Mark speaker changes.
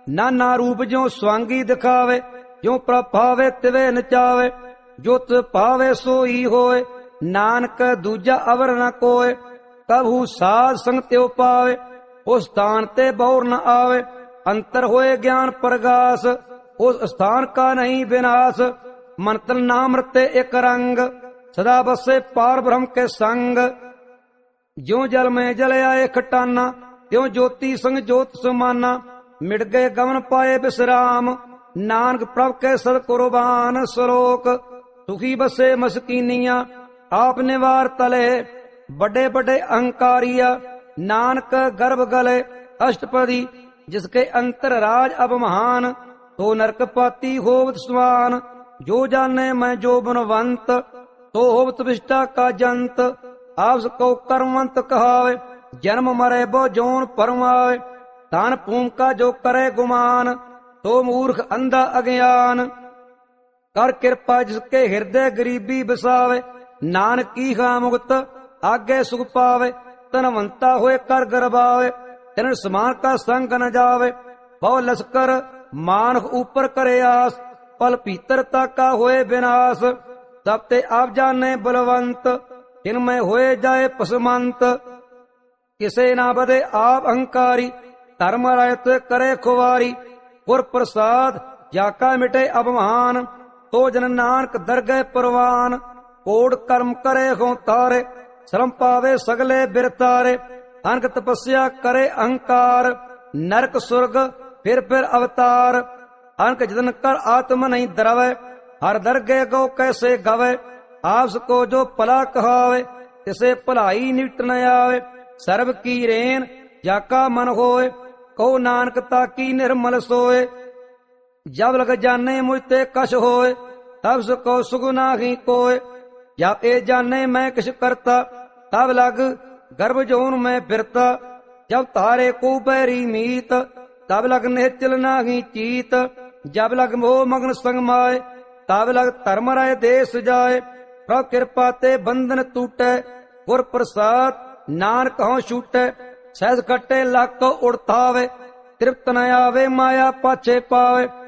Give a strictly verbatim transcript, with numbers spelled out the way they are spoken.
Speaker 1: ਨਾਨਾ ਰੂਪ ਜਿਉ ਸਵਾਂਗੀ ਦਿਖਾਵੇ, ਜਿਉ ਪ੍ਰਭਾਵੇ ਤਿਵੇਂ ਨਚਾਵੇ। ਜੋ ਤਿ ਭਾਵੇ ਸੋਈ ਹੋਏ, ਨਾਨਕ ਦੂਜਾ ਅਵਰ ਨ ਕੋਏ। ਕਬਹੂ ਸਾਧ ਸੰਗ ਤਿਉ ਪਾਵੇ, ਉਸ ਸਥਾਨ ਤੇ ਬੌਰ ਨ ਆਵੇ। ਅੰਤਰ ਹੋਏ ਗਿਆਨ ਪ੍ਰਗਾਸ, ਉਸ ਸਥਾਨ ਕਾ ਨਹੀਂ ਵਿਨਾਸ਼। ਮੰਤਰ ਨਾਮ ਰਤੇ ਇਕ ਰੰਗ, ਸਦਾ ਬਸੇ ਪਾਰ ਬ੍ਰਹਮ ਕੇ ਸੰਗ। ਜਿਉ ਜਲ ਮੈਂ ਜਲ ਆਏ ਖਟਾਨਾ, ਤਿਉ ਜੋਤੀ ਸੰਗ ਜੋਤ ਸਮਾਨਾ। ਮਿਟ ਗਏ ਗਮਨ ਪਾਏ ਬਿਸਰਾਮ, ਨਾਨਕ ਪ੍ਰਭ ਕੇ ਸਦ ਕੁਰਬਾਨ। ਸ਼ਲੋਕ ਸੁਖੀ ਬਸੇ ਮਸਕੀਨੀਆਂ, ਆਪ ਨਿਵਾਰ ਤਲੇ। ਵੱਡੇ ਵੱਡੇ ਅਹੰਕਾਰੀਆ, ਨਾਨਕ ਗਰਭ ਗਲੇ। ਅਸ਼ਟਪਦੀ ਜਿਸਕੇ ਅੰਤਰ ਰਾਜ ਅਬ ਮਹਾਨ, ਤੋ ਨਰਕ ਪਾਤੀ ਹੋਵਤ ਸਵਾਨ। ਜੋ ਜਾਣੇ ਮੈਂ ਜੋ ਬਨਵੰਤ, ਤੋ ਹੋਵਤ ਵਿਸ਼ਟਾ ਕਾ ਜੰਤ। ਆਪਸ ਕੋ ਕਰਮਵੰਤ ਕਹਾਵੇ, ਜਨਮ ਮਰੇ ਬੋ ਜੋਨ ਪਰਮਾਵੇ। ਤਾਨ ਭੂਮਿਕਾ ਜੋ ਕਰੇ ਗੁਮਾਨ, ਤੋ ਮੂਰਖ ਅੰਧਾ ਅਗਿਆਨ। ਕਰ ਕਿਰਪਾ ਜਿਸਕੇ ਹਿਰਦੇ ਗਰੀਬੀ ਬਸਾਵੇ, ਨਾਨਕ ਕੀ ਖਾ ਮੁਕਤ ਆਗੇ ਸੁਖ ਪਾਵੇ। ਧਨਵੰਤਾ ਹੋਏ ਕਰ ਗਰਬਾਵੇ, ਤਿਨ ਸਮਾਨ ਕਾ ਸੰਗ ਨ ਜਾਵੇ। ਬਹੁ ਲਸਕਰ ਮਾਨਖ ਉਪਰ ਕਰੇ ਆਸ, ਪਲ ਭੀਤਰ ਤਾਕਾ ਹੋਏ ਵਿਨਾਸ਼। ਸਭ ਤੇ ਆਪ ਜਾਣੇ ਬਲਵੰਤ, ਤਿਨ ਮੈਂ ਹੋਏ ਜਾਏ ਪਸਮੰਤ। ਕਿਸੇ ਨਾ ਬਦੇ ਆਪ ਅਹੰਕਾਰੀ, ਧਰਮ ਰਾਇਤ ਕਰੇ ਖੁਵਾਰੀ। ਗੁਰ ਪ੍ਰਸਾਦ ਜਾ ਕਾ ਮਿਟੇ ਅਭਮਾਨ, ਤੋ ਜਨ ਨਾਨਕ ਦਰਗਹਿ ਪਰਵਾਨ। ਕੋੜ ਕਰਮ ਕਰੇ ਹੋ ਤਾਰੇ, ਸ਼ਰਮ ਪਾਵੇ ਸਗਲੇ ਬਿਰਤਾਰੇ। ਅਨਕ ਤਪੱਸਿਆ ਕਰੇ ਅਹੰਕਾਰ, ਨਰਕ ਸੁਰਗ ਫਿਰ ਫਿਰ ਅਵਤਾਰ। ਅਨਕ ਜਤਨ ਕਰ ਆਤਮ ਨਹੀਂ ਦਰਵੇ, ਹਰ ਦਰਗੇ ਗੋ ਕੈਸੇ ਗਵੇ। ਆਪਸ ਕੋ ਜੋ ਭਲਾ ਕਹਾਵੇ, ਤਿਸੇ ਭਲਾਈ ਨਿਟ ਨ ਆਵੇ। ਸਰਬ ਕੀ ਰੇਨ ਜਾ ਕਾ ਮਨ ਹੋਏ, ਕਹੋ ਨਾਨਕ ਤਾਕੀ ਨਿਰਮਲ ਸੋਏ। ਜਬ ਲਗ ਜਾਣੇ ਮੁਝ ਤੇ ਕਛ ਹੋਏ, ਤਬ ਸਕੋ ਸੁਖ ਨਾਹੀ ਕੋਏ। ਜਬ ਇਹ ਜਾਣੇ ਮੈਂ ਕਿਛ ਕਰਤਾ, ਤਬ ਲਗ ਗਰਭ ਜੋਨ ਮੈਂ ਫਿਰਤਾ। ਜਬ ਤਾਰੇ ਕੋ ਬੈਰੀ ਮੀਤ, ਤਬ ਲਗ ਨਿਹਚਲ ਨਾਹੀ ਚੀਤ। ਜਬ ਲਗ ਮੋਹ ਮਗਨ ਸੰਗ ਮਾਏ, ਤਬ ਲਗ ਧਰਮ ਰਾਏ ਦੇਸ ਜਾਏ। ਪ੍ਰਭ ਕਿਰਪਾ ਤੇ ਬੰਧਨ ਟੂਟੈ, ਗੁਰ ਪ੍ਰਸਾਦ ਨਾਨਕ ਹਉ ਛੂਟੈ। ਸਹਿਜ ਖੱਟੇ ਲੱਕ ਉੜਤਾਵੇ, ਤ੍ਰਿਪਤ ਨ ਆਵੇ ਮਾਇਆ ਪਾਛੇ ਪਾਵੇ।